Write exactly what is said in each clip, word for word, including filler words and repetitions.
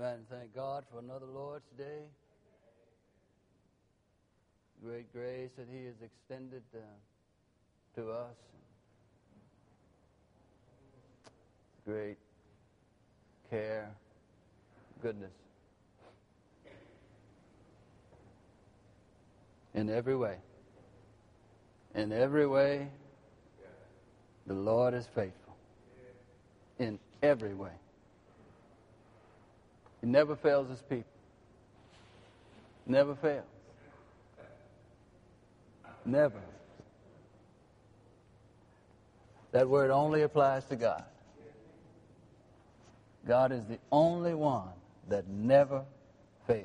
Amen. Thank God for another Lord's Day. Great grace that He has extended uh, to us. Great care, goodness. In every way. In every way, the Lord is faithful. In every way. He never fails His people. Never fails. Never. That word only applies to God. God is the only one that never fails.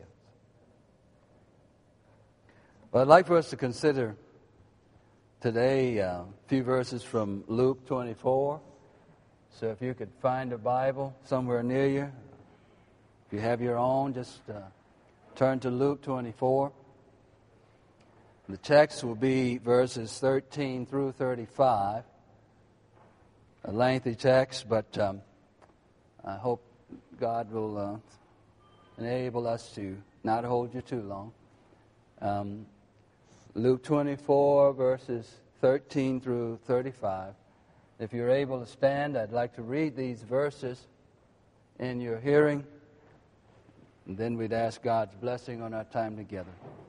Well, I'd like for us to consider today uh, a few verses from Luke twenty-four. So if you could find a Bible somewhere near you, if you have your own, just uh, turn to Luke twenty-four. The text will be verses thirteen through thirty-five. A lengthy text, but um, I hope God will uh, enable us to not hold you too long. Um, Luke twenty-four, verses thirteen through thirty-five. If you're able to stand, I'd like to read these verses in your hearing. And then we'd ask God's blessing on our time together.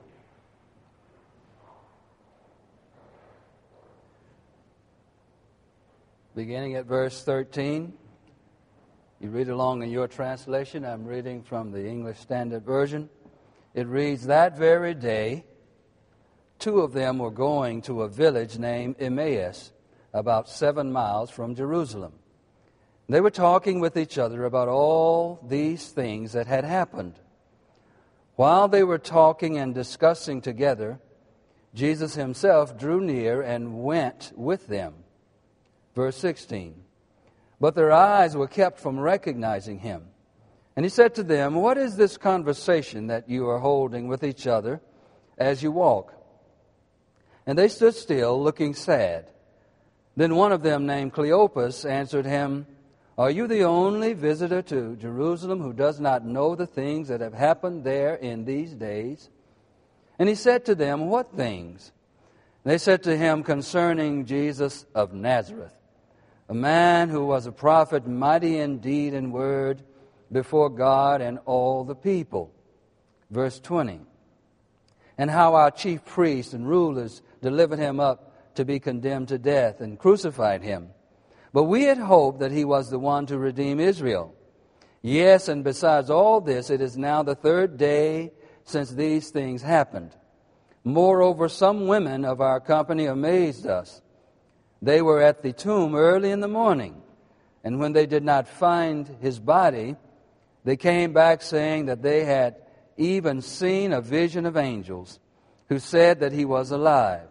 Beginning at verse thirteen. You read along in your translation. I'm reading from the English Standard Version. It reads, "That very day, two of them were going to a village named Emmaus, about seven miles from Jerusalem. They were talking with each other about all these things that had happened. While they were talking and discussing together, Jesus Himself drew near and went with them." Verse sixteen. "But their eyes were kept from recognizing Him. And He said to them, 'What is this conversation that you are holding with each other as you walk?' And they stood still, looking sad. Then one of them, named Cleopas, answered Him, 'Are you the only visitor to Jerusalem who does not know the things that have happened there in these days?' And He said to them, 'What things?' They said to Him, 'Concerning Jesus of Nazareth, a man who was a prophet, mighty in deed and word before God and all the people.' Verse twenty. "And how our chief priests and rulers delivered Him up to be condemned to death and crucified Him. But we had hoped that He was the one to redeem Israel. Yes, and besides all this, it is now the third day since these things happened. Moreover, some women of our company amazed us. They were at the tomb early in the morning, and when they did not find His body, they came back saying that they had even seen a vision of angels who said that He was alive.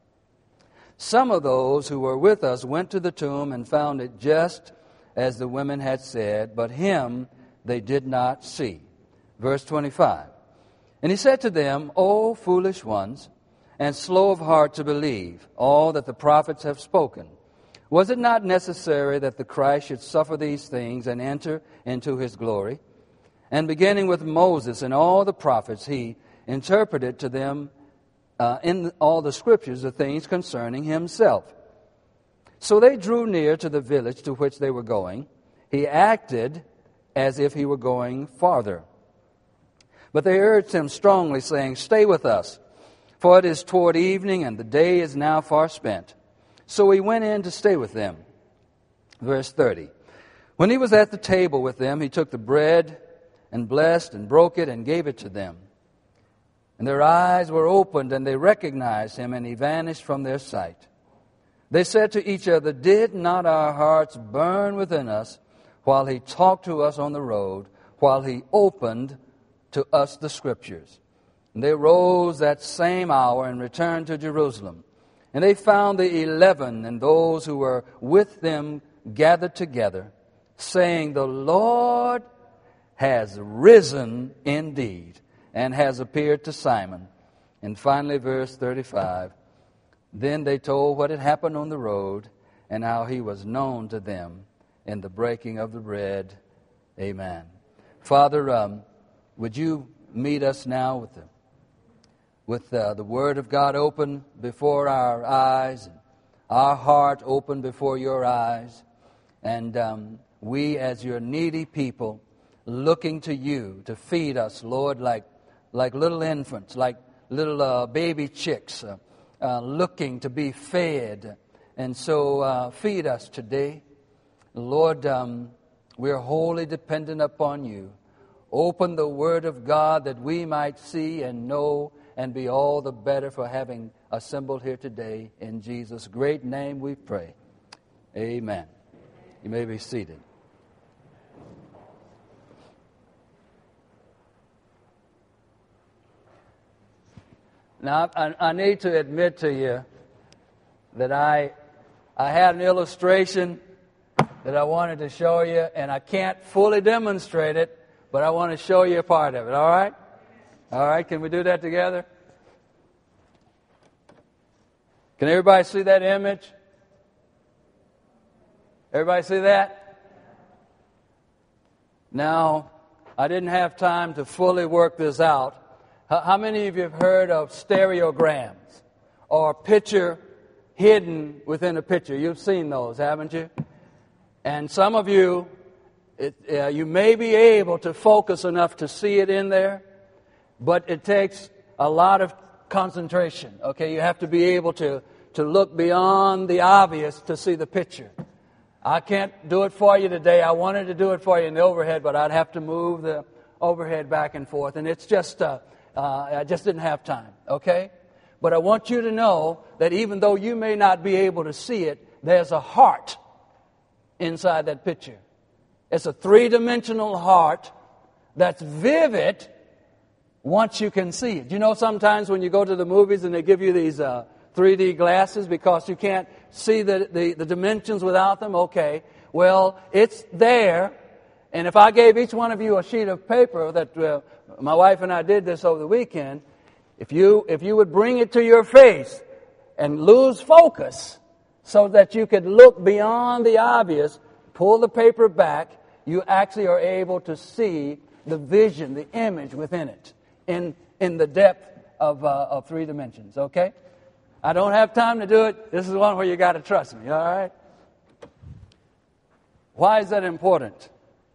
Some of those who were with us went to the tomb and found it just as the women had said, but Him they did not see." Verse twenty-five. "And He said to them, 'O foolish ones, and slow of heart to believe all that the prophets have spoken. Was it not necessary that the Christ should suffer these things and enter into His glory?' And beginning with Moses and all the prophets, He interpreted to them uh, in all the Scriptures the things concerning Himself. So they drew near to the village to which they were going. He acted as if He were going farther. But they urged Him strongly, saying, 'Stay with us, for it is toward evening, and the day is now far spent.' So He went in to stay with them." Verse thirty. "When He was at the table with them, He took the bread and blessed and broke it and gave it to them. And their eyes were opened, and they recognized Him, and He vanished from their sight. They said to each other, 'Did not our hearts burn within us while He talked to us on the road, while He opened to us the Scriptures?' And they rose that same hour and returned to Jerusalem. And they found the eleven and those who were with them gathered together, saying, 'The Lord has risen indeed, and has appeared to Simon.'" And finally, verse thirty-five. "Then they told what had happened on the road, and how He was known to them in the breaking of the bread." Amen. Father, um, would you meet us now with the, with uh, the Word of God open before our eyes, and our heart open before your eyes, and um, we as your needy people looking to you to feed us, Lord, like like little infants, like little uh, baby chicks, uh, uh, looking to be fed. And so uh, feed us today. Lord, um, we're wholly dependent upon you. Open the Word of God that we might see and know and be all the better for having assembled here today. In Jesus' great name we pray. Amen. You may be seated. Now, I, I need to admit to you that I, I had an illustration that I wanted to show you, and I can't fully demonstrate it, but I want to show you a part of it, all right? All right, can we do that together? Can everybody see that image? Everybody see that? Now, I didn't have time to fully work this out. How many of you have heard of stereograms or picture hidden within a picture? You've seen those, haven't you? And some of you, it, uh, you may be able to focus enough to see it in there, but it takes a lot of concentration. Okay, you have to be able to, to look beyond the obvious to see the picture. I can't do it for you today. I wanted to do it for you in the overhead, but I'd have to move the overhead back and forth, and it's just... Uh, Uh, I just didn't have time, okay? But I want you to know that even though you may not be able to see it, there's a heart inside that picture. It's a three-dimensional heart that's vivid once you can see it. You know, sometimes when you go to the movies and they give you these uh, three D glasses because you can't see the, the, the dimensions without them, okay. Well, it's there. And if I gave each one of you a sheet of paper that uh, my wife and I did this over the weekend, if you if you would bring it to your face and lose focus so that you could look beyond the obvious, pull the paper back, you actually are able to see the vision, the image within it in in the depth of uh, of three dimensions, okay? I don't have time to do it. This is one where you got to trust me, all right? Why is that important?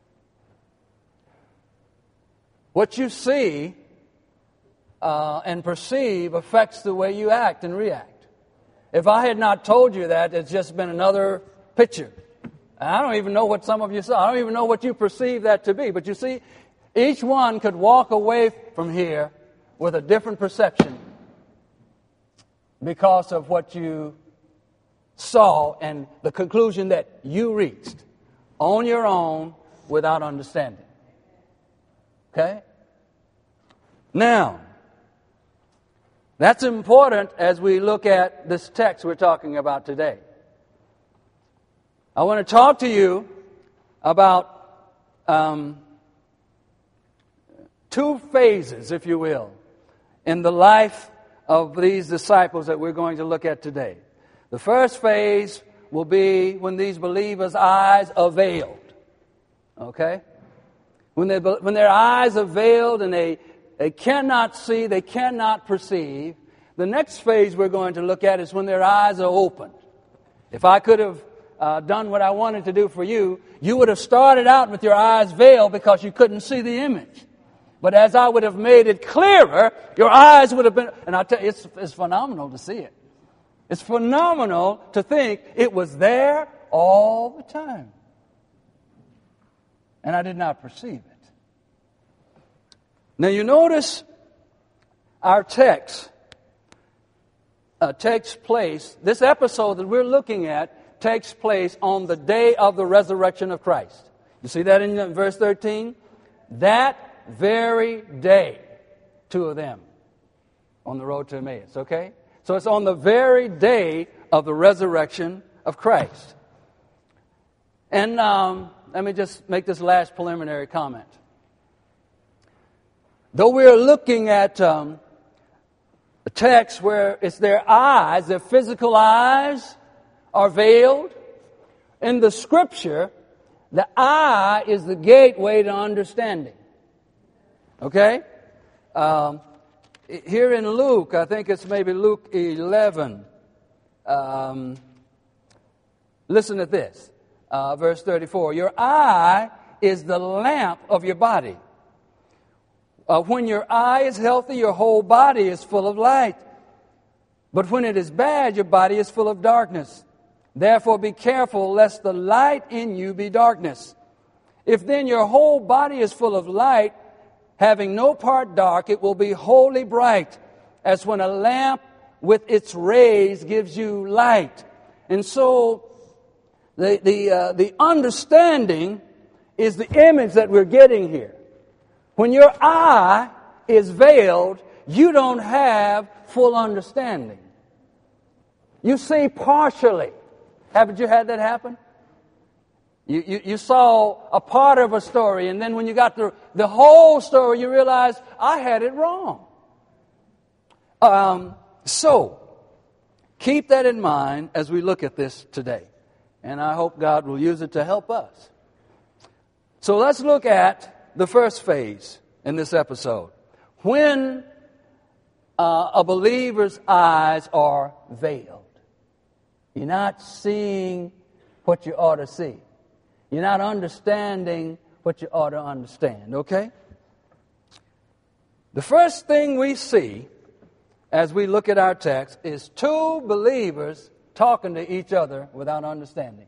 What you see uh, and perceive affects the way you act and react. If I had not told you that, it's just been another picture. And I don't even know what some of you saw. I don't even know what you perceive that to be. But you see, each one could walk away from here with a different perception because of what you saw and the conclusion that you reached on your own without understanding. Okay? Now, that's important as we look at this text we're talking about today. I want to talk to you about um, two phases, if you will, in the life of these disciples that we're going to look at today. The first phase will be when these believers' eyes are veiled. Okay? When, they, when their eyes are veiled and they, they cannot see, they cannot perceive. The next phase we're going to look at is when their eyes are opened. If I could have uh, done what I wanted to do for you, you would have started out with your eyes veiled because you couldn't see the image. But as I would have made it clearer, your eyes would have been... And I tell you, it's, it's phenomenal to see it. It's phenomenal to think it was there all the time. And I did not perceive it. Now you notice our text uh, takes place, this episode that we're looking at takes place on the day of the resurrection of Christ. You see that in verse thirteen? That very day, two of them on the road to Emmaus, okay? So it's on the very day of the resurrection of Christ. And um, let me just make this last preliminary comment. Though we're looking at um, a text where it's their eyes, their physical eyes are veiled, in the Scripture, the eye is the gateway to understanding. Okay? Um, here in Luke, I think it's maybe Luke eleven. Um, listen to this. Uh, verse thirty-four. Your eye is the lamp of your body. Uh, when your eye is healthy, your whole body is full of light. But when it is bad, your body is full of darkness. Therefore be careful lest the light in you be darkness. If then your whole body is full of light, having no part dark, it will be wholly bright, as when a lamp with its rays gives you light. And so the the uh, the understanding is the image that we're getting here. When your eye is veiled, you don't have full understanding. You see partially. Haven't you had that happen? You, you, you saw a part of a story, and then when you got the, the whole story, you realized, I had it wrong. Um, so, keep that in mind as we look at this today. And I hope God will use it to help us. So let's look at the first phase in this episode. When uh, a believer's eyes are veiled. You're not seeing what you ought to see. You're not understanding what you ought to understand, okay? The first thing we see as we look at our text is two believers talking to each other without understanding.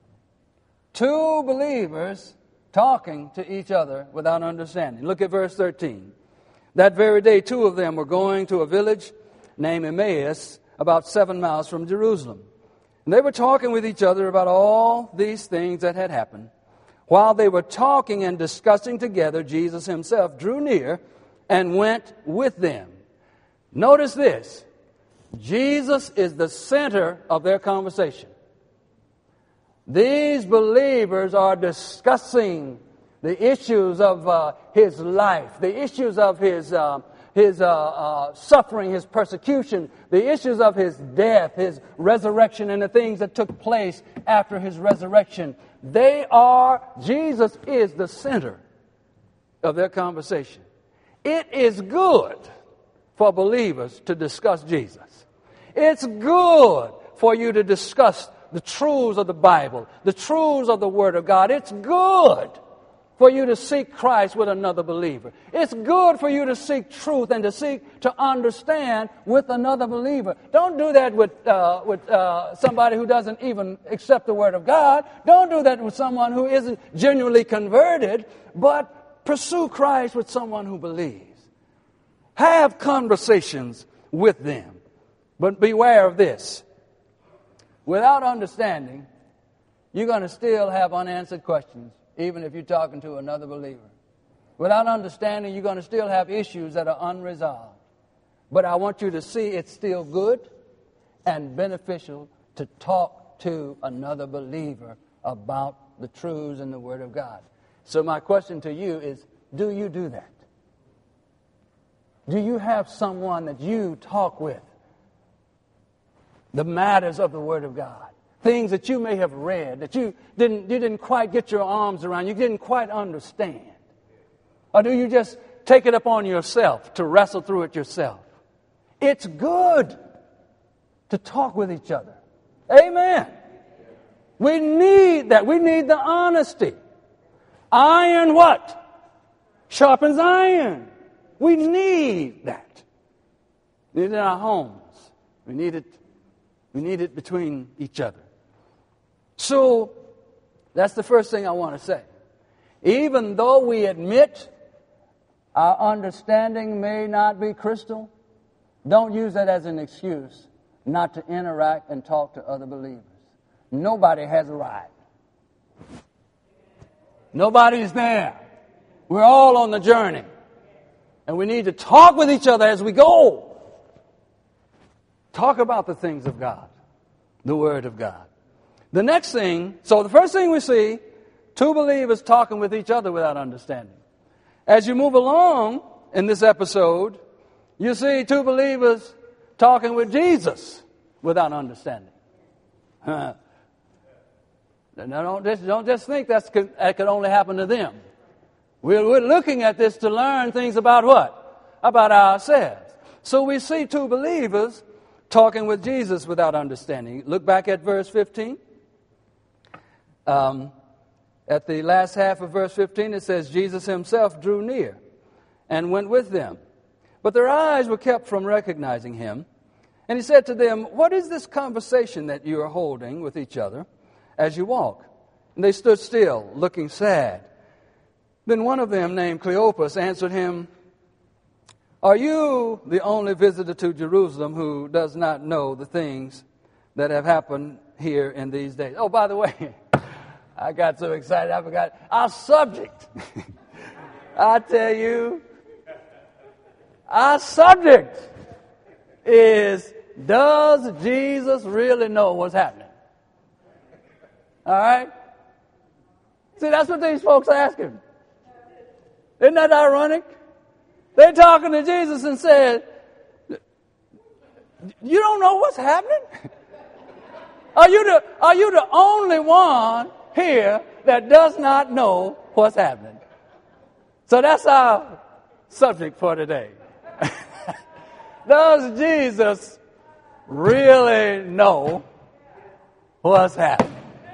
Two believers talking to each other without understanding. Look at verse thirteen. That very day, two of them were going to a village named Emmaus, about seven miles from Jerusalem. And they were talking with each other about all these things that had happened. While they were talking and discussing together, Jesus himself drew near and went with them. Notice this. Jesus is the center of their conversation. These believers are discussing the issues of uh, his life, the issues of his uh, his uh, uh, suffering, his persecution, the issues of his death, his resurrection, and the things that took place after his resurrection. They are, Jesus is the center of their conversation. It is good for believers to discuss Jesus. It's good for you to discuss the truths of the Bible, the truths of the Word of God. It's good for you to seek Christ with another believer. It's good for you to seek truth and to seek to understand with another believer. Don't do that with uh, with uh, somebody who doesn't even accept the Word of God. Don't do that with someone who isn't genuinely converted, but pursue Christ with someone who believes. Have conversations with them. But beware of this. Without understanding, you're going to still have unanswered questions, even if you're talking to another believer. Without understanding, you're going to still have issues that are unresolved. But I want you to see it's still good and beneficial to talk to another believer about the truths in the Word of God. So my question to you is, do you do that? Do you have someone that you talk with the matters of the Word of God? Things that you may have read, that you didn't, you didn't quite get your arms around, you didn't quite understand. Or do you just take it upon yourself to wrestle through it yourself? It's good to talk with each other. Amen. We need that. We need the honesty. Iron what? Sharpens iron. We need that. We need it in our homes. We need it, we need it between each other. So, that's the first thing I want to say. Even though we admit our understanding may not be crystal, don't use that as an excuse not to interact and talk to other believers. Nobody has arrived. Nobody's there. We're all on the journey. And we need to talk with each other as we go. Talk about the things of God, the Word of God. The next thing, so the first thing we see, two believers talking with each other without understanding. As you move along in this episode, you see two believers talking with Jesus without understanding. Now, don't just, don't just think that's, that could only happen to them. We're, we're looking at this to learn things about what? About ourselves. So we see two believers talking with Jesus without understanding. Look back at verse fifteen. Um, at the last half of verse fifteen, it says, Jesus himself drew near and went with them. But their eyes were kept from recognizing him. And he said to them, what is this conversation that you are holding with each other as you walk? And they stood still, looking sad. Then one of them, named Cleopas, answered him, are you the only visitor to Jerusalem who does not know the things that have happened here in these days? Oh, by the way, I got so excited I forgot our subject. I tell you, our subject is, does Jesus really know what's happening? All right? See, that's what these folks are asking. Isn't that ironic? They're talking to Jesus and said, you don't know what's happening? Are you the, are you the only one here that does not know what's happening? So that's our subject for today. Does Jesus really know what's happening?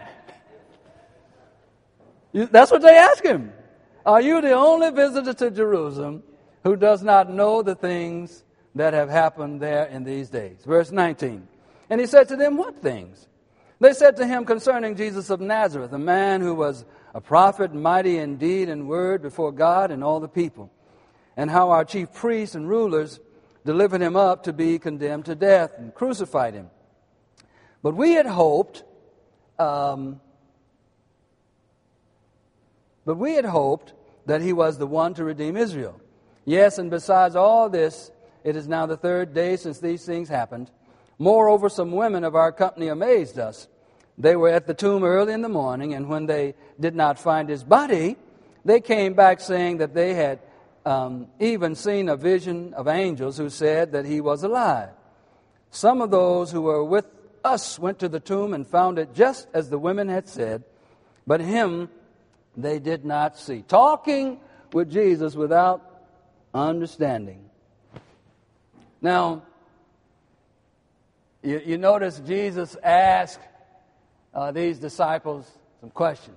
That's what they ask him. Are you the only visitor to Jerusalem who does not know the things that have happened there in these days? Verse nineteen. And he said to them, what things? They said to him concerning Jesus of Nazareth, a man who was a prophet, mighty in deed and word before God and all the people, and how our chief priests and rulers delivered him up to be condemned to death and crucified him. But we had hoped, um, but we had hoped that he was the one to redeem Israel. Yes, and besides all this, it is now the third day since these things happened. Moreover, some women of our company amazed us. They were at the tomb early in the morning, and when they did not find his body, they came back saying that they had um, even seen a vision of angels who said that he was alive. Some of those who were with us went to the tomb and found it just as the women had said, but him they did not see. Talking with Jesus without understanding. Now, you, you notice Jesus asked uh, these disciples some questions.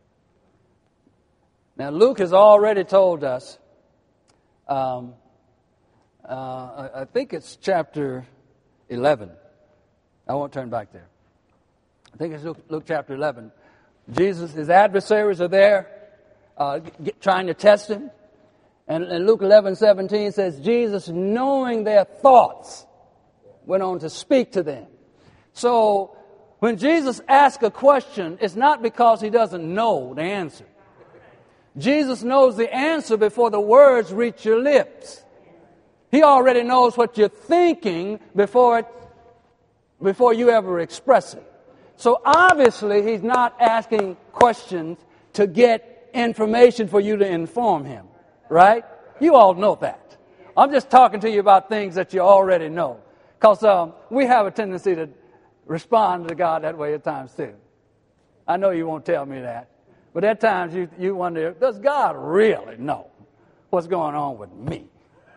Now, Luke has already told us, um, uh, I, I think it's chapter eleven. I won't turn back there. I think it's Luke, Luke chapter eleven. Jesus, his adversaries are there uh, get, trying to test him. And, and Luke eleven seventeen says, Jesus, knowing their thoughts, went on to speak to them. So, when Jesus asks a question, it's not because he doesn't know the answer. Jesus knows the answer before the words reach your lips. He already knows what you're thinking before it, before you ever express it. So obviously, he's not asking questions to get information for you to inform him. Right? You all know that. I'm just talking to you about things that you already know. Because um, we have a tendency to respond to God that way at times too. I know you won't tell me that. But at times you, you wonder, does God really know what's going on with me?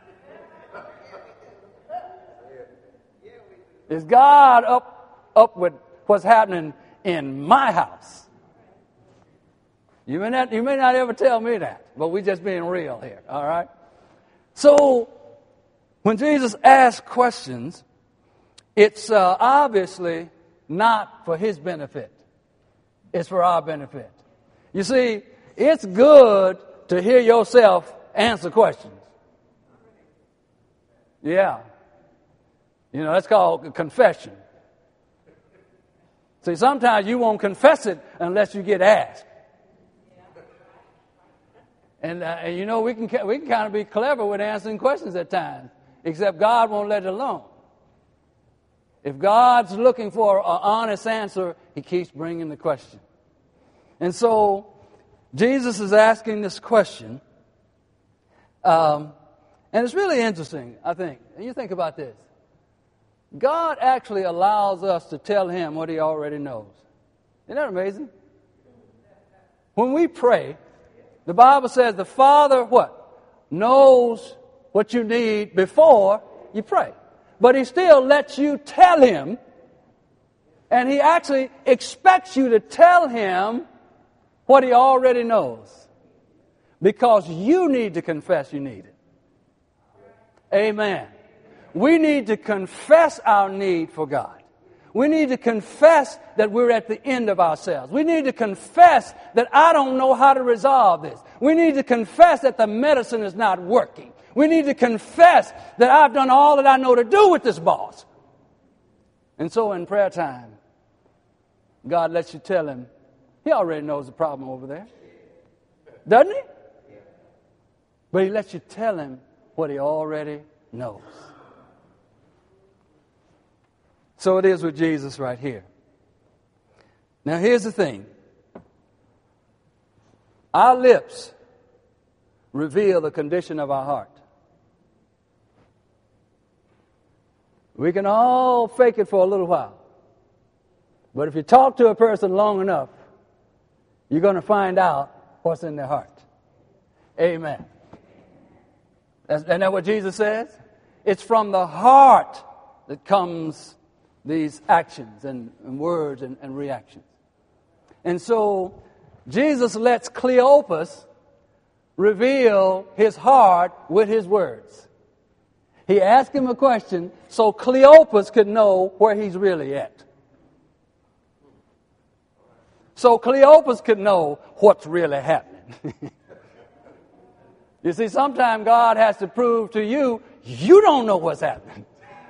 Is God up, up with what's happening in my house? You may not, you may not ever tell me that, but we're just being real here, all right? So, when Jesus asks questions, it's uh, obviously not for his benefit. It's for our benefit. You see, it's good to hear yourself answer questions. Yeah. You know, that's called confession. See, sometimes you won't confess it unless you get asked. And, uh, and you know, we can we can kind of be clever with answering questions at times, except God won't let it alone. If God's looking for an honest answer, he keeps bringing the question. And so, Jesus is asking this question, um, and it's really interesting, I think. And you think about this. God actually allows us to tell him what he already knows. Isn't that amazing? When we pray, The Bible says the Father, what? Knows what you need before you pray. But He still lets you tell Him, and He actually expects you to tell Him what He already knows. Because you need to confess you need it. Amen. We need to confess our need for God. We need to confess that we're at the end of ourselves. We need to confess that I don't know how to resolve this. We need to confess that the medicine is not working. We need to confess that I've done all that I know to do with this boss. And so in prayer time, God lets you tell Him, He already knows the problem over there. Doesn't He? But He lets you tell Him what He already knows. So it is with Jesus right here. Now here's the thing. Our lips reveal the condition of our heart. We can all fake it for a little while. But if you talk to a person long enough, you're going to find out what's in their heart. Amen. That's, isn't that what Jesus says? It's from the heart that comes these actions and, and words and, and reactions. And so Jesus lets Cleopas reveal his heart with his words. He asked him a question so Cleopas could know where he's really at. So Cleopas could know what's really happening. You see, sometimes God has to prove to you, you don't know what's happening.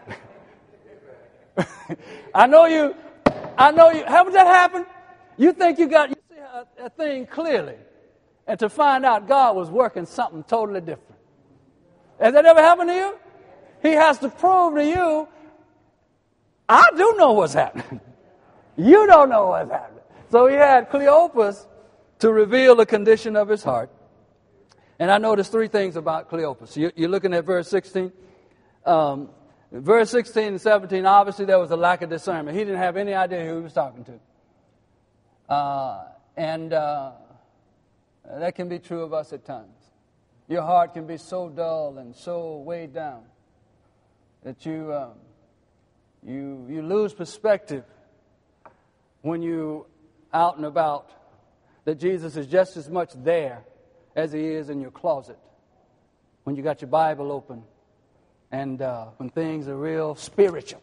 I know you, I know you, haven't that happened? You think you got, you see a, a thing clearly, and to find out God was working something totally different. Has that ever happened to you? He has to prove to you, I do know what's happening. You don't know what's happening. So he had Cleopas to reveal the condition of his heart. And I noticed three things about Cleopas. You, you're looking at verse sixteen. Um, verse sixteen and seventeen, obviously there was a lack of discernment. He didn't have any idea who he was talking to. Uh, and uh, that can be true of us at times. Your heart can be so dull and so weighed down that you um, you you lose perspective when you out and about, that Jesus is just as much there as He is in your closet. When you got your Bible open and uh, when things are real spiritual,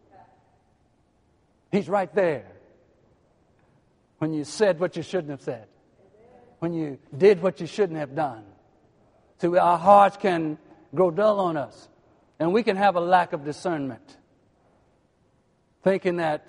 He's right there. When you said what you shouldn't have said, when you did what you shouldn't have done. So our hearts can grow dull on us, and we can have a lack of discernment, thinking that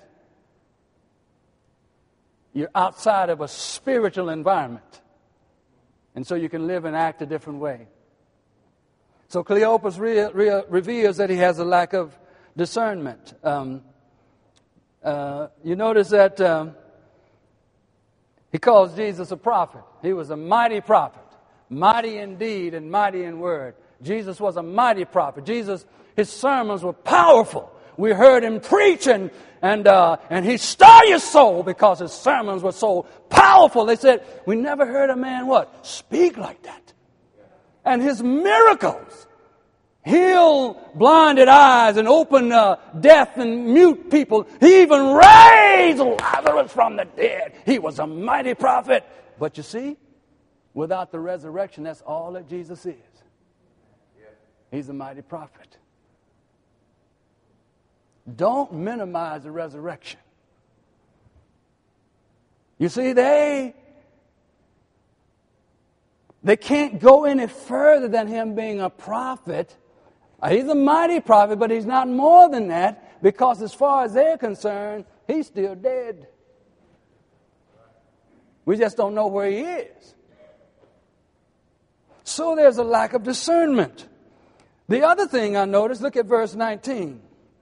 you're outside of a spiritual environment, and so you can live and act a different way. So Cleopas re- re- reveals that he has a lack of discernment. Um, uh, you notice that um, he calls Jesus a prophet. He was a mighty prophet, mighty in deed and mighty in word. Jesus was a mighty prophet. Jesus, his sermons were powerful. We heard him preaching, and uh, and he stirred your soul because his sermons were so powerful. They said, we never heard a man, what? Speak like that. And his miracles, heal blinded eyes and open uh, deaf and mute people. He even raised Lazarus from the dead. He was a mighty prophet. But you see, without the resurrection, that's all that Jesus is. He's a mighty prophet. Don't minimize the resurrection. You see, they they can't go any further than him being a prophet. He's a mighty prophet, but he's not more than that, because as far as they're concerned, he's still dead. We just don't know where he is. So there's a lack of discernment. The other thing I noticed, look at verse nineteen.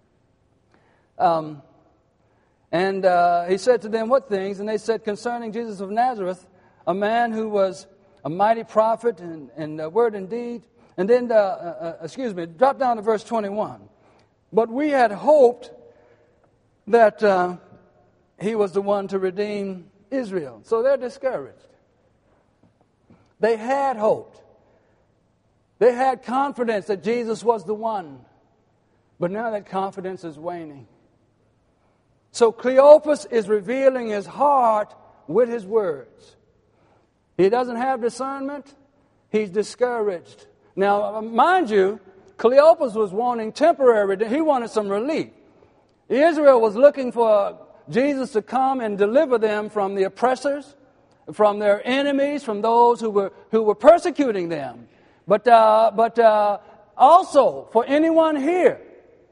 Um, and uh, he said to them, what things? And they said, concerning Jesus of Nazareth, a man who was a mighty prophet and, and uh, word and deed. And then, uh, uh, excuse me, drop down to verse twenty-one. But we had hoped that uh, he was the one to redeem Israel. So they're discouraged. They had hope. They had confidence that Jesus was the one. But now that confidence is waning. So Cleopas is revealing his heart with his words. He doesn't have discernment. He's discouraged. Now, mind you, Cleopas was wanting temporary, he wanted some relief. Israel was looking for Jesus to come and deliver them from the oppressors, from their enemies, from those who were who were persecuting them. But uh, but uh, also for anyone here,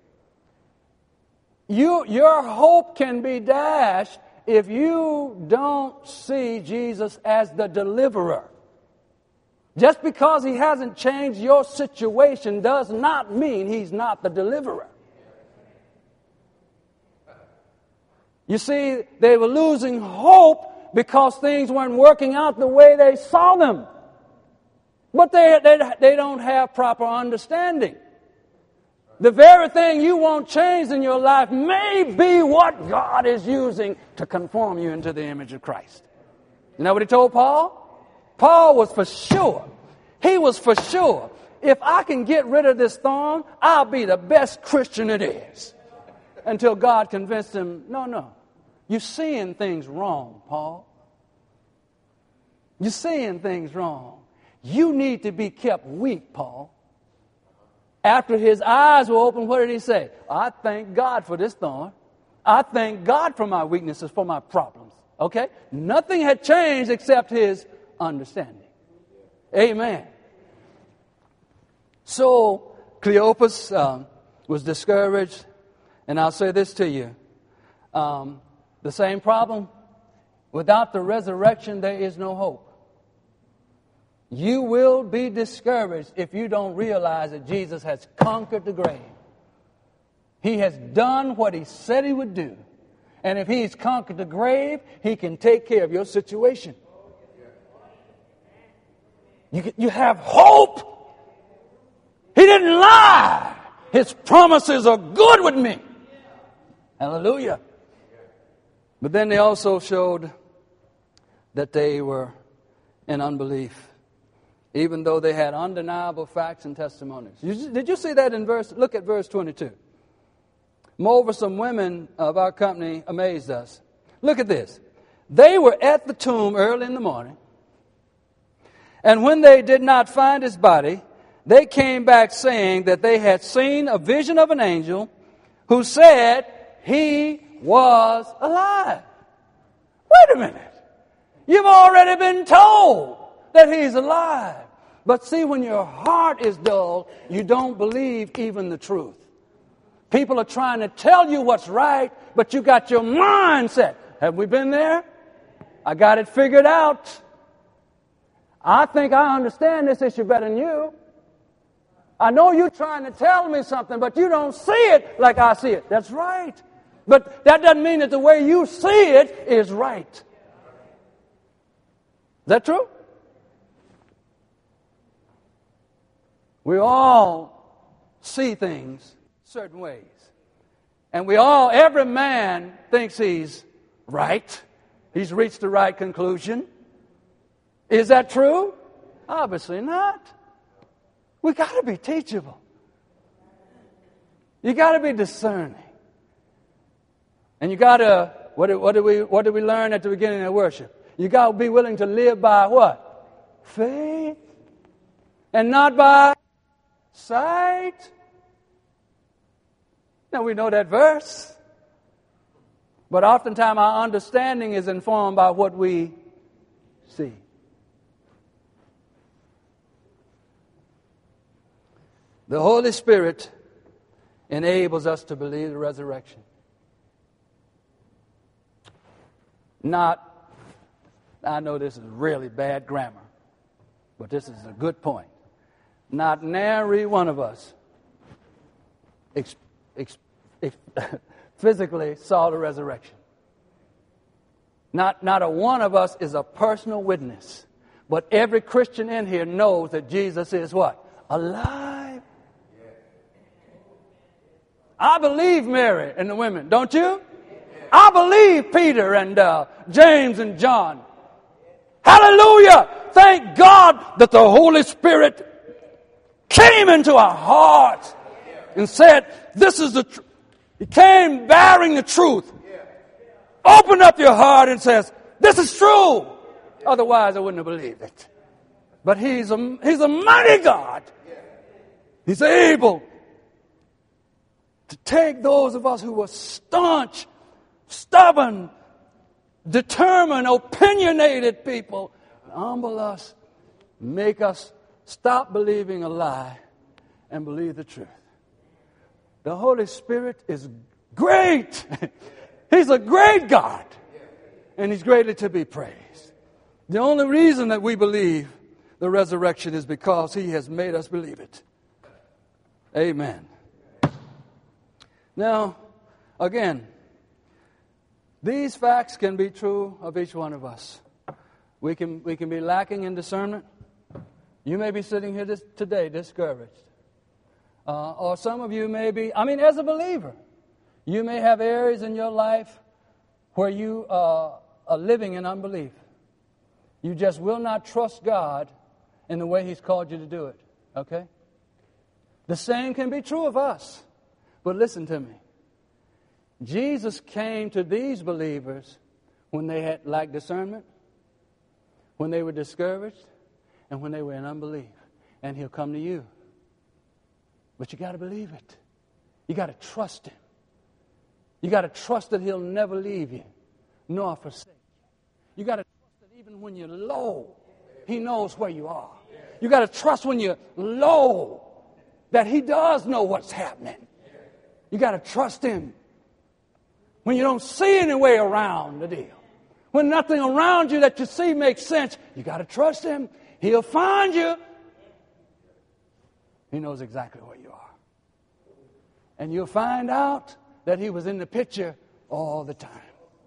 you your hope can be dashed if you don't see Jesus as the deliverer. Just because he hasn't changed your situation does not mean he's not the deliverer. You see, they were losing hope because things weren't working out the way they saw them. But they, they, they don't have proper understanding. The very thing you want changed in your life may be what God is using to conform you into the image of Christ. You know what he told Paul? Paul was for sure. He was for sure. If I can get rid of this thorn, I'll be the best Christian it is. Until God convinced him, no, no. You're seeing things wrong, Paul. You're seeing things wrong. You need to be kept weak, Paul. After his eyes were opened, what did he say? I thank God for this thorn. I thank God for my weaknesses, for my problems. Okay? Nothing had changed except his understanding. Amen. So, Cleopas um, was discouraged. And I'll say this to you. Um, the same problem. Without the resurrection, there is no hope. You will be discouraged if you don't realize that Jesus has conquered the grave. He has done what he said he would do. And if he's conquered the grave, he can take care of your situation. You, you have hope. He didn't lie. His promises are good with me. Hallelujah. But then they also showed that they were in unbelief, even though they had undeniable facts and testimonies. You, did you see that in verse? Look at verse twenty-two. Moreover, some women of our company amazed us. Look at this. They were at the tomb early in the morning, and when they did not find his body, they came back saying that they had seen a vision of an angel who said he was alive. Wait a minute. You've already been told that he's alive. But see, when your heart is dull, you don't believe even the truth. People are trying to tell you what's right, but you got your mind set. Have we been there? I got it figured out. I think I understand this issue better than you. I know you're trying to tell me something, but you don't see it like I see it. That's right. But that doesn't mean that the way you see it is right. Is that true? We all see things certain ways. And we all, every man thinks he's right. He's reached the right conclusion. Is that true? Obviously not. We got to be teachable. You got to be discerning. And you got to, what did, what, did we, what did we learn at the beginning of worship? You got to be willing to live by what? Faith. And not by sight. Now we know that verse. But oftentimes our understanding is informed by what we see. The Holy Spirit enables us to believe the resurrection. Not, I know this is really bad grammar, but this is a good point. Not nary one of us ex, ex, ex, physically saw the resurrection. Not, not a one of us is a personal witness. But every Christian in here knows that Jesus is what? Alive. I believe Mary and the women, don't you? I believe Peter and uh, James and John. Hallelujah! thank God that the Holy Spirit came into our hearts and said, this is the truth. He came bearing the truth. Open up your heart and says, this is true. Otherwise, I wouldn't have believed it. But he's a, he's a mighty God. He's able to take those of us who were staunch, stubborn, determined, opinionated people, and humble us, make us stop believing a lie and believe the truth. The Holy Spirit is great. He's a great God. And He's greatly to be praised. The only reason that we believe the resurrection is because He has made us believe it. Amen. Now, again, these facts can be true of each one of us. We can, we can be lacking in discernment. You may be sitting here this, today discouraged. Uh, or some of you may be, I mean, as a believer, you may have areas in your life where you uh, are living in unbelief. You just will not trust God in the way He's called you to do it. Okay? The same can be true of us. But listen to me. Jesus came to these believers when they had lacked discernment, when they were discouraged, and when they were in unbelief. And He'll come to you. But you got to believe it. You got to trust Him. You got to trust that He'll never leave you, nor forsake you. You got to trust that even when you're low, He knows where you are. You got to trust when you're low that He does know what's happening. You got to trust Him when you don't see any way around the deal. When nothing around you that you see makes sense, you got to trust Him. He'll find you. He knows exactly where you are. And you'll find out that He was in the picture all the time.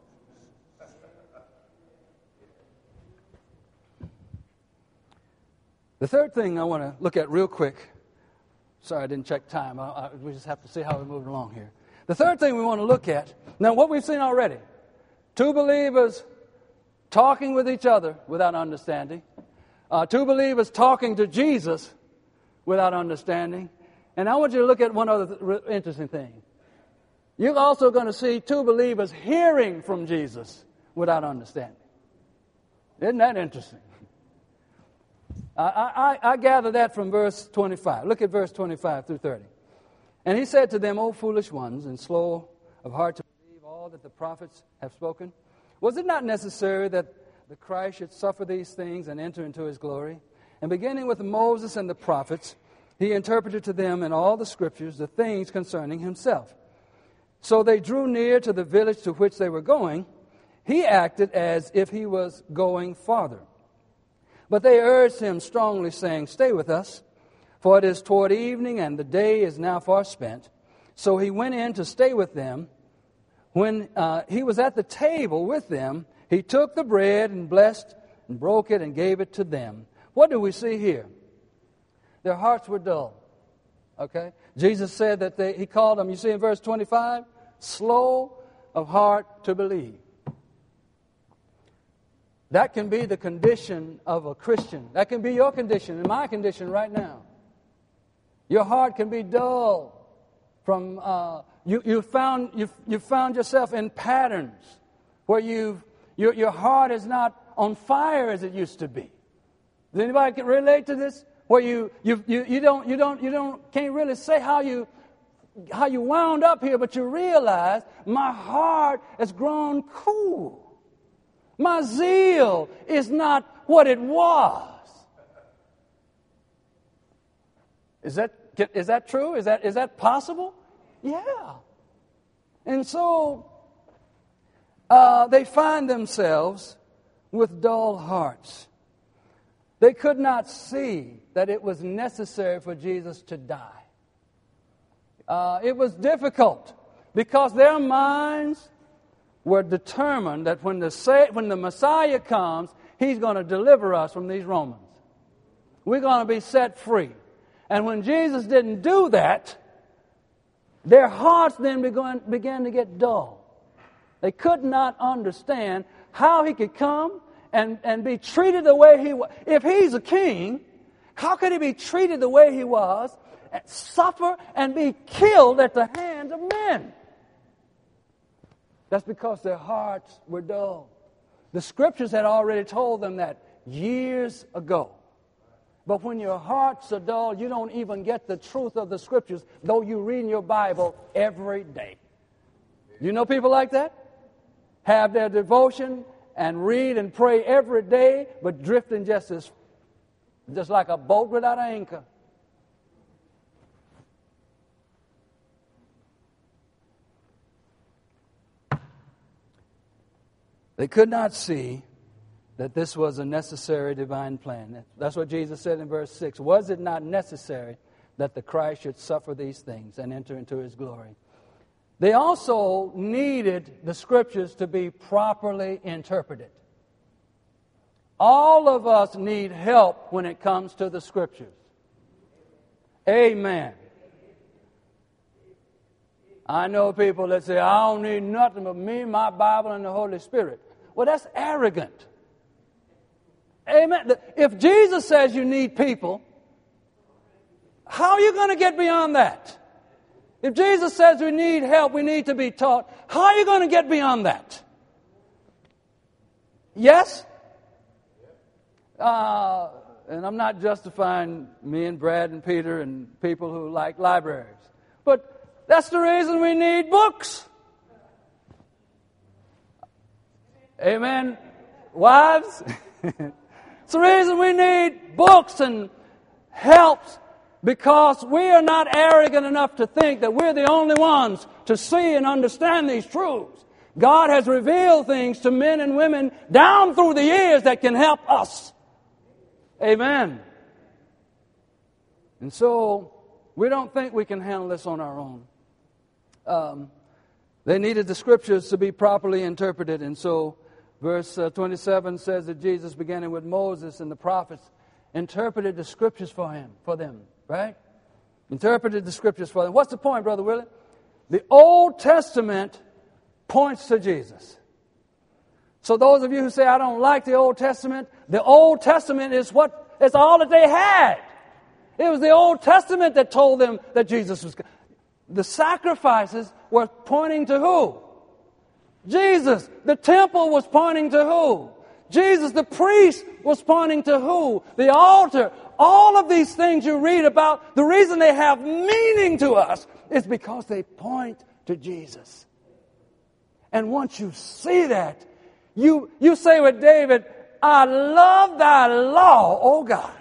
The third thing I want to look at real quick. Sorry, I didn't check time. I, I, we just have to see how we move along here. The third thing we want to look at, now what we've seen already, two believers talking with each other without understanding, uh, two believers talking to Jesus without understanding, and I want you to look at one other th- interesting thing. You're also going to see two believers hearing from Jesus without understanding. Isn't that interesting? I, I, I gather that from verse twenty-five. Look at verse twenty-five through thirty. And He said to them, O foolish ones, and slow of heart to believe all that the prophets have spoken. Was it not necessary that the Christ should suffer these things and enter into His glory? And beginning with Moses and the prophets, He interpreted to them in all the Scriptures the things concerning Himself. So they drew near to the village to which they were going. He acted as if He was going farther. But they urged Him strongly, saying, Stay with us, for it is toward evening, and the day is now far spent. So He went in to stay with them. When uh, He was at the table with them, He took the bread and blessed and broke it and gave it to them. What do we see here? Their hearts were dull. Okay? Jesus said that they, He called them, you see in verse twenty-five, slow of heart to believe. That can be the condition of a Christian. That can be your condition and my condition right now. Your heart can be dull from uh, you. You found you you found yourself in patterns where you've your your heart is not on fire as it used to be. Does anybody can relate to this? Where you you you you don't you don't you don't can't really say how you how you wound up here, but you realize my heart has grown cool. My zeal is not what it was. Is that is that true? Is that is that possible? Yeah. And so uh, they find themselves with dull hearts. They could not see that it was necessary for Jesus to die. Uh, it was difficult because their minds were determined that when the when the Messiah comes, He's going to deliver us from these Romans. We're going to be set free. And when Jesus didn't do that, their hearts then began, began to get dull. They could not understand how He could come and, and be treated the way he was? If he's a king, how could he be treated the way he was, and suffer and be killed at the hands of men? That's because their hearts were dull. The scriptures had already told them that years ago. But when your hearts are dull, you don't even get the truth of the scriptures, though you read in your Bible every day. You know people like that? Have their devotion and read and pray every day, but drifting just as, just like a boat without an anchor. They could not see that this was a necessary divine plan. That's what Jesus said in verse six. Was it not necessary that the Christ should suffer these things and enter into his glory? They also needed the scriptures to be properly interpreted. All of us need help when it comes to the scriptures. Amen. I know people that say, I don't need nothing but me, my Bible, and the Holy Spirit. Well, that's arrogant. Amen. If Jesus says you need people, how are you going to get beyond that? If Jesus says we need help, we need to be taught, how are you going to get beyond that? Yes? Uh, and I'm not justifying me and Brad and Peter and people who like libraries. But that's the reason we need books. Amen. Wives? It's the reason we need books and helps, because we are not arrogant enough to think that we're the only ones to see and understand these truths. God has revealed things to men and women down through the years that can help us. Amen. And so we don't think we can handle this on our own. Um, they needed the scriptures to be properly interpreted, and so verse uh, twenty-seven says that Jesus, beginning with Moses and the prophets, interpreted the scriptures for him, for them, right? Interpreted the scriptures for them. What's the point, Brother Willie? The Old Testament points to Jesus. So those of you who say, I don't like the Old Testament, the Old Testament is what is all that they had. It was the Old Testament that told them that Jesus was. The sacrifices were pointing to who? Jesus. The temple was pointing to who? Jesus. The priest was pointing to who? The altar. All of these things you read about, the reason they have meaning to us is because they point to Jesus. And once you see that, you, you say with David, I love thy law, oh God.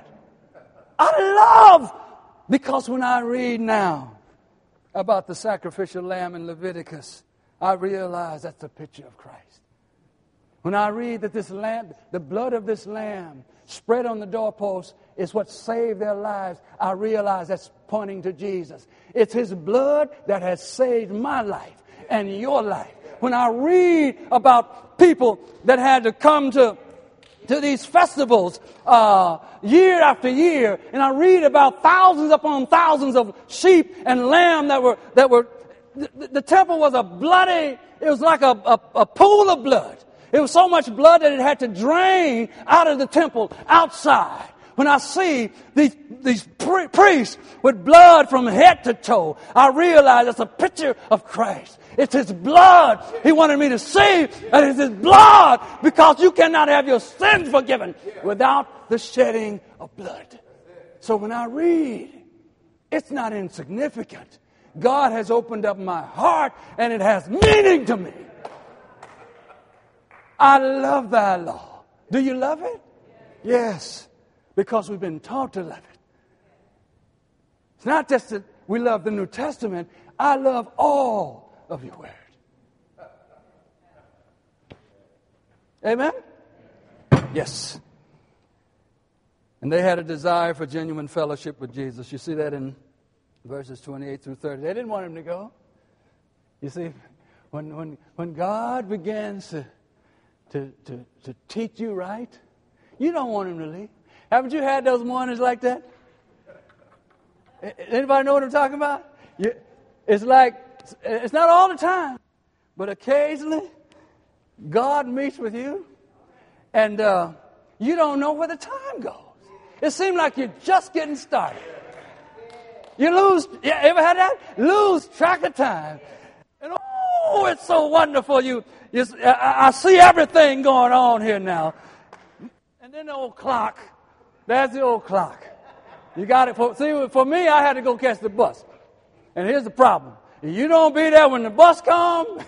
I love, because when I read now about the sacrificial lamb in Leviticus, I realize that's a picture of Christ. When I read that this lamb, the blood of this lamb spread on the doorpost is what saved their lives, I realize that's pointing to Jesus. It's his blood that has saved my life and your life. When I read about people that had to come to, to these festivals uh, year after year, and I read about thousands upon thousands of sheep and lamb that were that were. The, the temple was a bloody. It was like a, a, a pool of blood. It was so much blood that it had to drain out of the temple outside. When I see these these pri- priests with blood from head to toe, I realize it's a picture of Christ. It's his blood. He wanted me to see that it's his blood, because you cannot have your sins forgiven without the shedding of blood. So when I read, it's not insignificant. God has opened up my heart, and it has meaning to me. I love thy law. Do you love it? Yes, because we've been taught to love it. It's not just that we love the New Testament. I love all of your word. Amen? Yes. And they had a desire for genuine fellowship with Jesus. You see that in verses twenty-eight through thirty. They didn't want him to go. You see, when when when God begins to to to, to teach you right, you don't want him to leave. Haven't you had those mornings like that? Anybody know what I'm talking about? You, it's like, it's not all the time, but occasionally God meets with you, And uh, you don't know where the time goes. It seems like you're just getting started. You lose, you ever had that? Lose track of time. And oh, it's so wonderful. You, you I, I see everything going on here now. And then the old clock. There's the old clock. You got it. For, see, for me, I had to go catch the bus. And here's the problem. If you don't be there when the bus comes,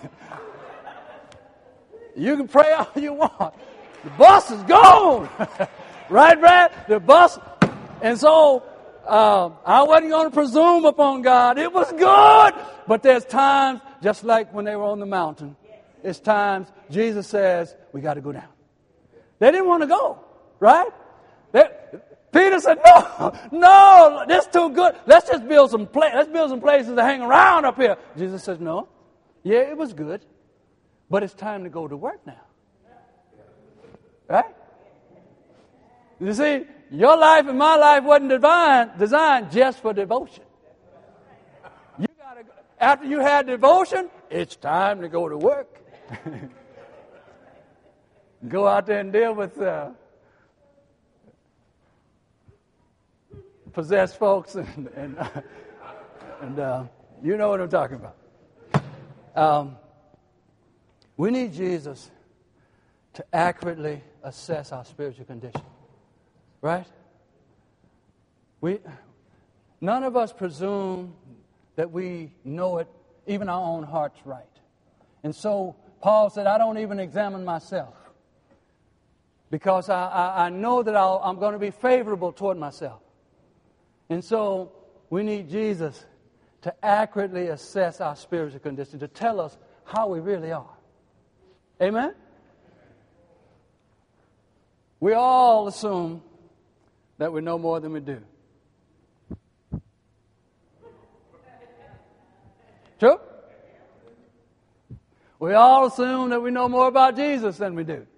you can pray all you want. The bus is gone. Right, Brad? The bus. And so, uh, I wasn't going to presume upon God. It was good. But there's times, just like when they were on the mountain, it's times Jesus says, we got to go down. They didn't want to go. Right? They, Peter said, no, no, this is too good. Let's just build some pla- let's build some places to hang around up here. Jesus says, no. Yeah, it was good. But it's time to go to work now. Right? You see, your life and my life wasn't divine, designed just for devotion. You gotta, after you had devotion, it's time to go to work. Go out there and deal with uh, possessed folks, and and, uh, and uh, you know what I'm talking about. Um, we need Jesus to accurately assess our spiritual condition. Right? We, none of us presume that we know it, even our own hearts right. And so Paul said, I don't even examine myself because I, I, I know that I'll, I'm going to be favorable toward myself. And so we need Jesus to accurately assess our spiritual condition, to tell us how we really are. Amen? We all assume that we know more than we do. True? We all assume that we know more about Jesus than we do.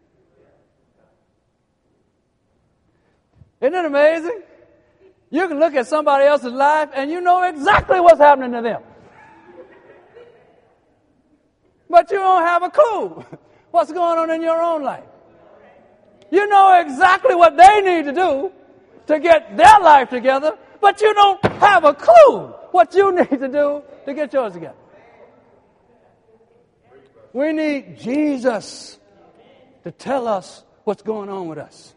Isn't it amazing? You can look at somebody else's life and you know exactly what's happening to them. But you don't have a clue what's going on in your own life. You know exactly what they need to do to get their life together, but you don't have a clue what you need to do to get yours together. We need Jesus to tell us what's going on with us.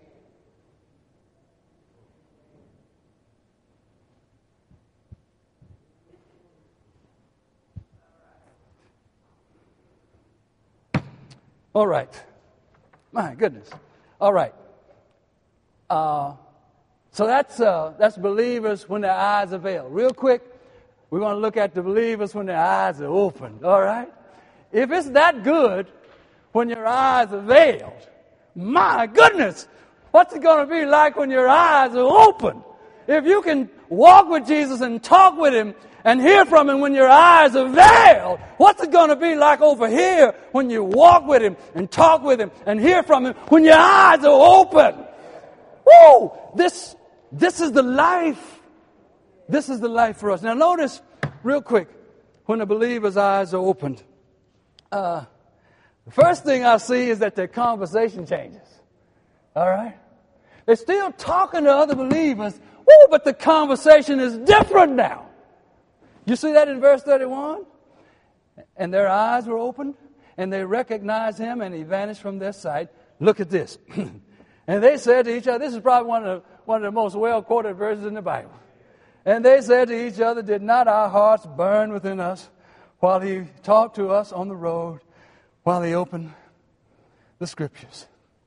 All right. My goodness. All right. Uh, so that's uh, that's believers when their eyes are veiled. Real quick, we're going to look at the believers when their eyes are opened. All right. If it's that good when your eyes are veiled, my goodness, what's it going to be like when your eyes are open? If you can walk with Jesus and talk with Him and hear from Him when your eyes are veiled, what's it going to be like over here when you walk with Him and talk with Him and hear from Him when your eyes are open? Woo! This, this is the life. This is the life for us. Now notice, real quick, when a believer's eyes are opened, uh, the first thing I see is that their conversation changes. All right? They're still talking to other believers, woo, but the conversation is different now. You see that in verse thirty-one? And their eyes were opened, and they recognized Him, and He vanished from their sight. Look at this. And they said to each other, this is probably one of the, one of the most well-quoted verses in the Bible. And they said to each other, did not our hearts burn within us while He talked to us on the road, while He opened the Scriptures?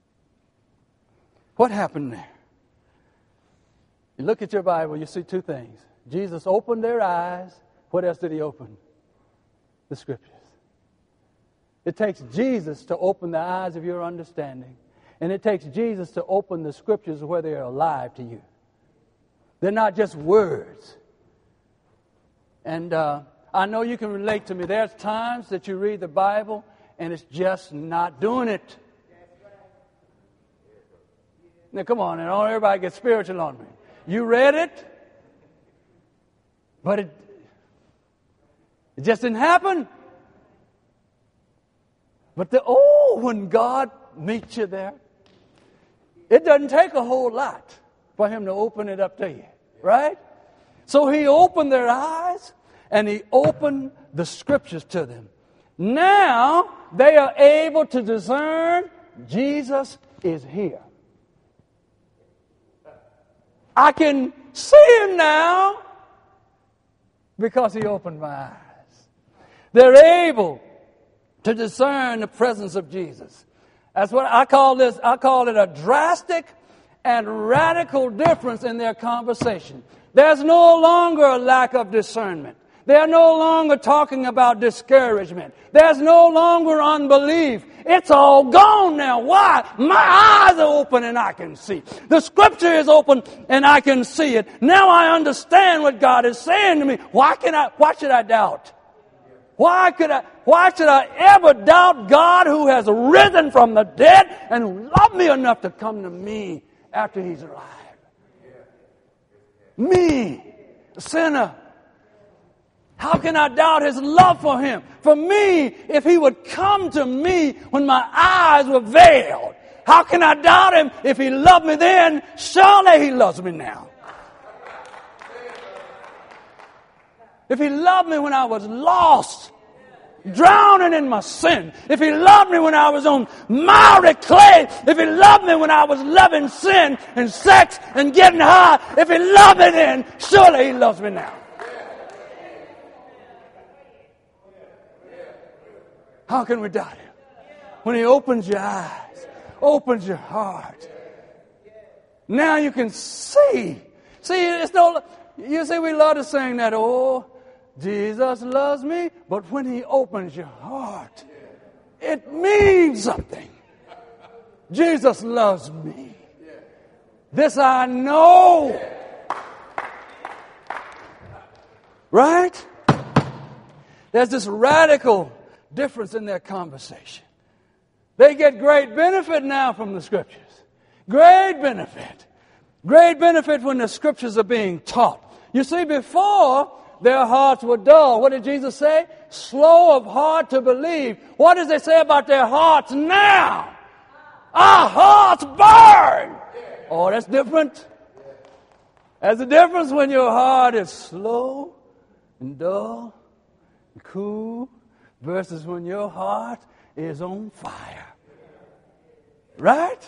What happened there? You look at your Bible, you see two things. Jesus opened their eyes. What else did He open? The Scriptures. It takes Jesus to open the eyes of your understanding. And it takes Jesus to open the Scriptures where they are alive to you. They're not just words. And uh, I know you can relate to me. There's times that you read the Bible and it's just not doing it. Now, come on, and don't everybody get spiritual on me. You read it, but it, it just didn't happen. But the oh, when God meets you there, It doesn't take a whole lot for him to open it up to you, right? So he opened their eyes and he opened the scriptures to them. Now they are able to discern Jesus is here. I can see him now because he opened my eyes. They're able to discern the presence of Jesus. That's what I call this. I call it a drastic and radical difference in their conversation. There's no longer a lack of discernment. They're no longer talking about discouragement. There's no longer unbelief. It's all gone now. Why? My eyes are open and I can see. The scripture is open and I can see it. Now I understand what God is saying to me. Why can I, why should I doubt? Why could I, why should I ever doubt God who has risen from the dead and who loved me enough to come to me after he's alive? Me, a sinner. How can I doubt his love for him? For me, if he would come to me when my eyes were veiled, how can I doubt him if he loved me then? Surely he loves me now. If he loved me when I was lost, drowning in my sin, if he loved me when I was on miry clay, if he loved me when I was loving sin and sex and getting high, if he loved me then, surely he loves me now. How can we doubt him? When he opens your eyes, opens your heart. Now you can see. See, it's no, you see, we love to sing that, oh, Jesus loves me, but when he opens your heart, it means something. Jesus loves me. This I know. Right? There's this radical difference in their conversation. They get great benefit now from the scriptures. Great benefit. Great benefit when the scriptures are being taught. You see, before, their hearts were dull. What did Jesus say? Slow of heart to believe. What does it say about their hearts now? Our hearts burn. Oh, that's different. There's a difference when your heart is slow and dull and cool versus when your heart is on fire. Right?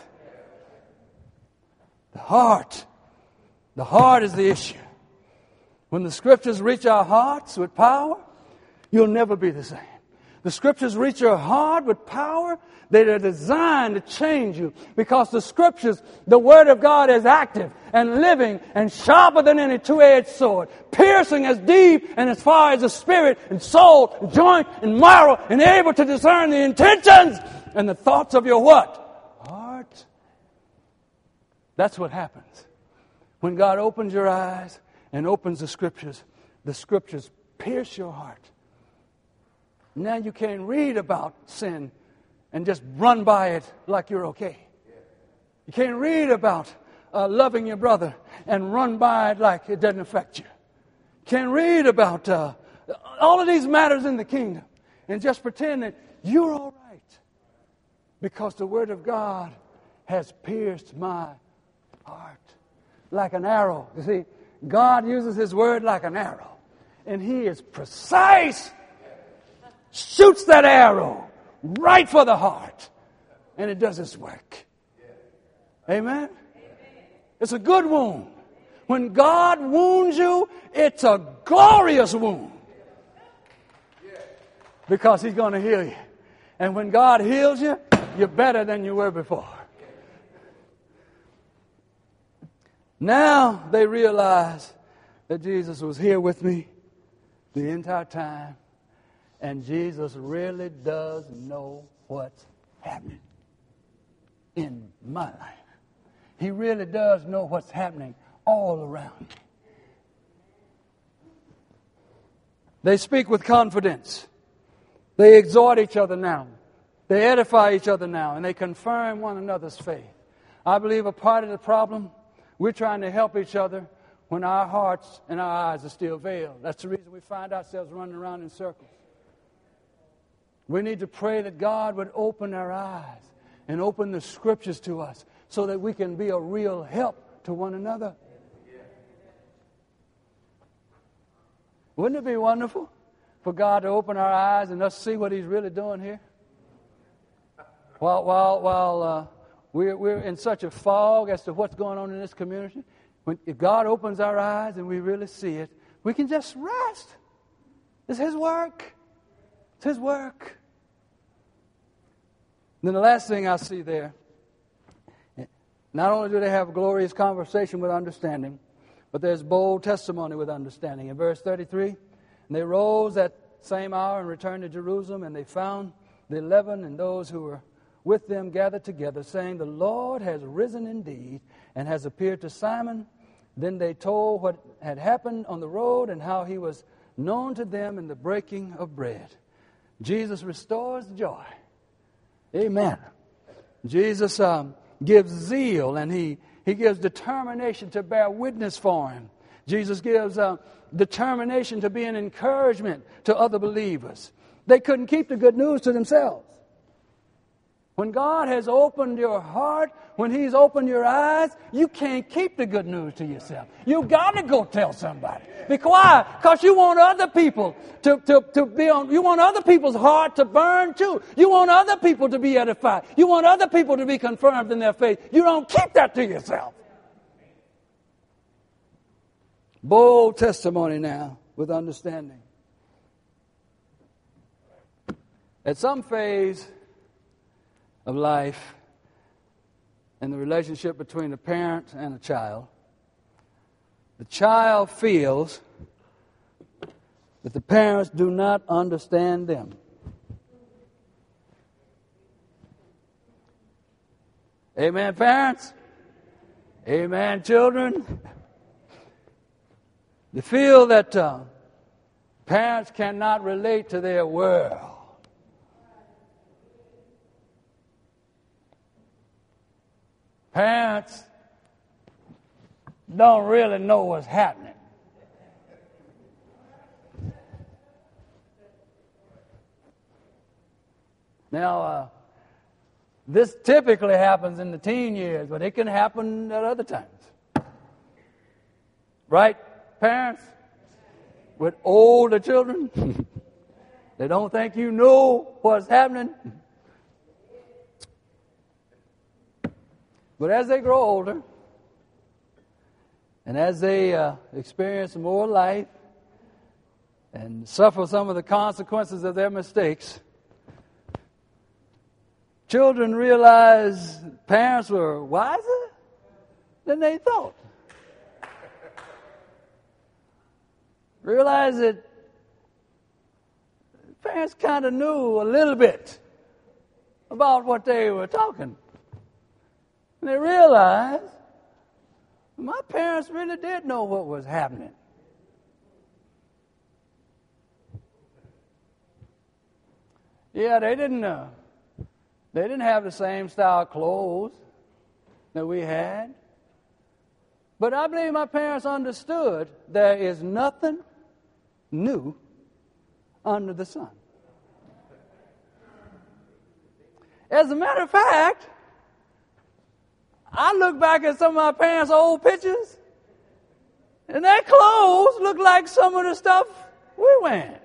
The heart. The heart is the issue. When the scriptures reach our hearts with power, you'll never be the same. The scriptures reach your heart with power. They are designed to change you because the scriptures, the word of God is active and living and sharper than any two-edged sword, piercing as deep and as far as the spirit and soul, and joint and marrow, and able to discern the intentions and the thoughts of your what? Heart. That's what happens. When God opens your eyes and opens the scriptures, the scriptures pierce your heart. Now you can't read about sin and just run by it like you're okay. You can't read about uh, loving your brother and run by it like it doesn't affect you. You can't read about uh, all of these matters in the kingdom and just pretend that you're all right because the word of God has pierced my heart like an arrow. You see, God uses his word like an arrow, and he is precise. Shoots that arrow right for the heart, and it does its work. Amen? It's a good wound. When God wounds you, it's a glorious wound because he's going to heal you. And when God heals you, you're better than you were before. Now they realize that Jesus was here with me the entire time. And Jesus really does know what's happening in my life. He really does know what's happening all around me. They speak with confidence. They exhort each other now. They edify each other now. And they confirm one another's faith. I believe a part of the problem, we're trying to help each other when our hearts and our eyes are still veiled. That's the reason we find ourselves running around in circles. We need to pray that God would open our eyes and open the scriptures to us so that we can be a real help to one another. Wouldn't it be wonderful for God to open our eyes and us see what He's really doing here? While while while uh, we're we're in such a fog as to what's going on in this community, when if God opens our eyes and we really see it, we can just rest. It's His work. It's His work. And then the last thing I see there, not only do they have glorious conversation with understanding, but there's bold testimony with understanding. In verse thirty-three, and they rose that same hour and returned to Jerusalem, and they found the eleven and those who were with them gathered together, saying, the Lord has risen indeed and has appeared to Simon. Then they told what had happened on the road and how He was known to them in the breaking of bread. Jesus restores joy. Amen. Jesus um, gives zeal, and he, he gives determination to bear witness for Him. Jesus gives uh, determination to be an encouragement to other believers. They couldn't keep the good news to themselves. When God has opened your heart, when He's opened your eyes, you can't keep the good news to yourself. You've got to go tell somebody. Because why? Because you want other people to, to, to be on, you want other people's heart to burn too. You want other people to be edified. You want other people to be confirmed in their faith. You don't keep that to yourself. Bold testimony now with understanding. At some phase of life and the relationship between a parent and a child, the child feels that the parents do not understand them. Amen, parents? Amen, children? They feel that uh, parents cannot relate to their world. Parents don't really know what's happening. Now, uh, this typically happens in the teen years, but it can happen at other times. Right, parents? With older children, they don't think you know what's happening. But as they grow older, and as they uh, experience more life and suffer some of the consequences of their mistakes, children realize parents were wiser than they thought. Realize that parents kind of knew a little bit about what they were talking. And they realized my parents really did know what was happening. Yeah, they didn't. Uh, they didn't have the same style clothes that we had, but I believe my parents understood there is nothing new under the sun. As a matter of fact, I look back at some of my parents' old pictures, and their clothes look like some of the stuff we're wearing.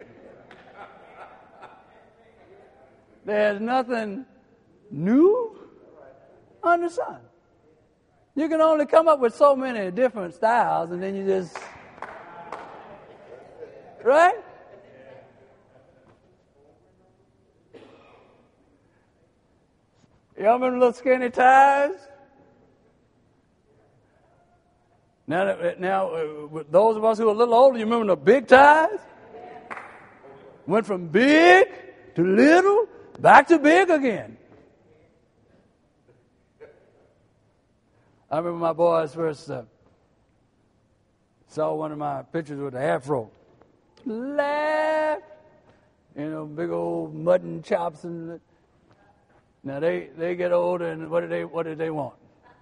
There's nothing new under the sun. You can only come up with so many different styles, and then you just... Right? You remember little skinny ties? Now, now uh, those of us who are a little older, you remember the big ties? Went from big to little, back to big again. I remember my boys first uh, saw one of my pictures with the afro. Laughed. You know, big old mutton chops. And now they, they get older, and what do they what do they want?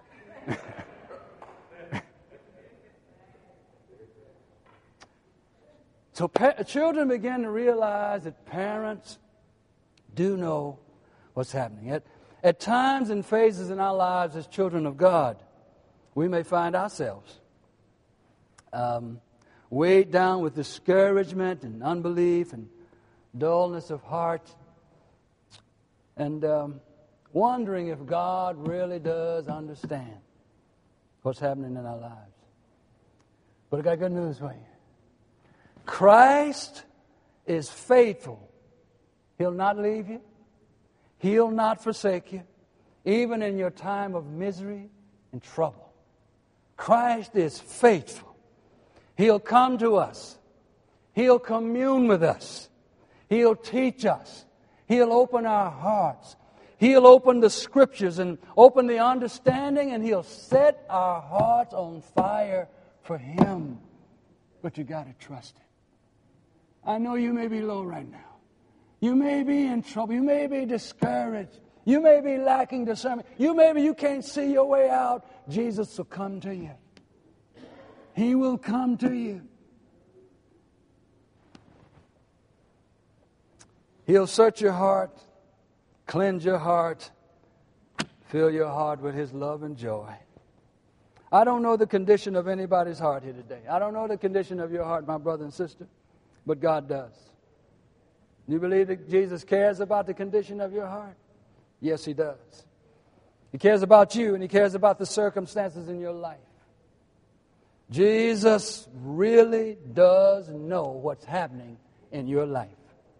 So pa- children begin to realize that parents do know what's happening. At, At times and phases in our lives as children of God, we may find ourselves um, weighed down with discouragement and unbelief and dullness of heart, and um, wondering if God really does understand what's happening in our lives. But I got good news for you. Christ is faithful. He'll not leave you. He'll not forsake you, even in your time of misery and trouble. Christ is faithful. He'll come to us. He'll commune with us. He'll teach us. He'll open our hearts. He'll open the Scriptures and open the understanding, and He'll set our hearts on fire for Him. But you got to trust Him. I know you may be low right now. You may be in trouble. You may be discouraged. You may be lacking discernment. You maybe you can't see your way out. Jesus will come to you. He will come to you. He'll search your heart, cleanse your heart, fill your heart with His love and joy. I don't know the condition of anybody's heart here today. I don't know the condition of your heart, my brother and sister, but God does. Do you believe that Jesus cares about the condition of your heart? Yes, He does. He cares about you, and He cares about the circumstances in your life. Jesus really does know what's happening in your life.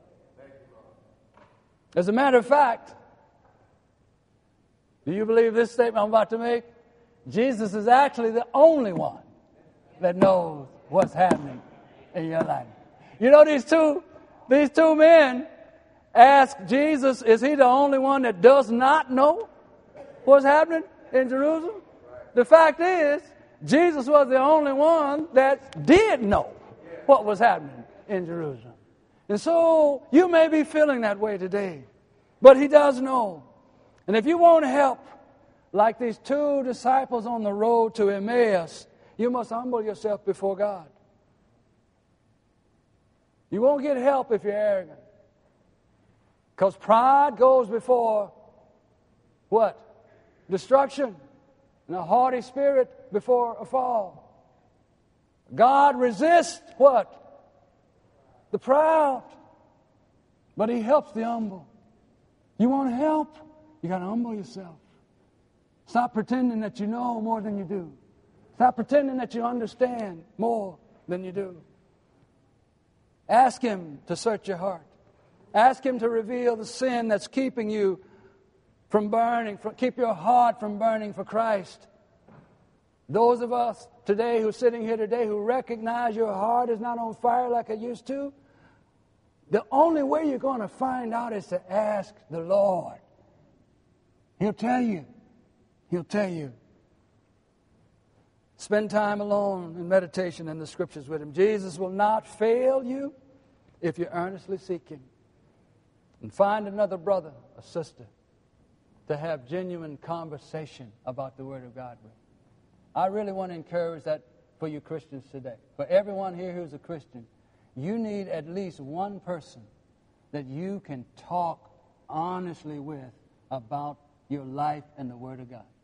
As a matter of fact, do you believe this statement I'm about to make? Jesus is actually the only one that knows what's happening in your life. You know, these two, these two men asked Jesus, is He the only one that does not know what's happening in Jerusalem? The fact is, Jesus was the only one that did know what was happening in Jerusalem. And so you may be feeling that way today, but He does know. And if you want help, like these two disciples on the road to Emmaus, you must humble yourself before God. You won't get help if you're arrogant. Because pride goes before what? Destruction. And a haughty spirit before a fall. God resists what? The proud. But He helps the humble. You want help? You got to humble yourself. Stop pretending that you know more than you do. Stop pretending that you understand more than you do. Ask Him to search your heart. Ask Him to reveal the sin that's keeping you from burning, from, keep your heart from burning for Christ. Those of us today who are sitting here today who recognize your heart is not on fire like it used to, the only way you're going to find out is to ask the Lord. He'll tell you. He'll tell you. Spend time alone in meditation in the Scriptures with Him. Jesus will not fail you if you earnestly seek Him. And find another brother or sister to have genuine conversation about the Word of God with. I really want to encourage that for you Christians today. For everyone here who's a Christian, you need at least one person that you can talk honestly with about your life and the Word of God.